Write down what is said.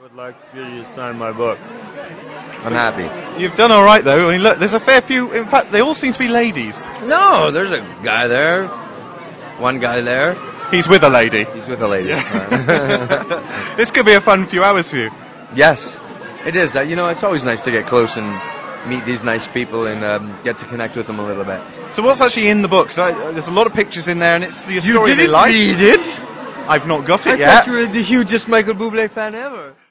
would like you to sign my book. I'm happy. You've done all right, though. I mean, look, there's a fair few. In fact, they all seem to be ladies. No, there's a guy there. One guy there. He's with a lady. He's with a lady. This could be a fun few hours for you. Yes, it is. It's always nice to get close and meet these nice people and get to connect with them a little bit. So what's actually in the book? There's a lot of pictures in there, and it's the story You they didn't like. read it? I've not got it I yet. thought you were the hugest Michael Bublé fan ever.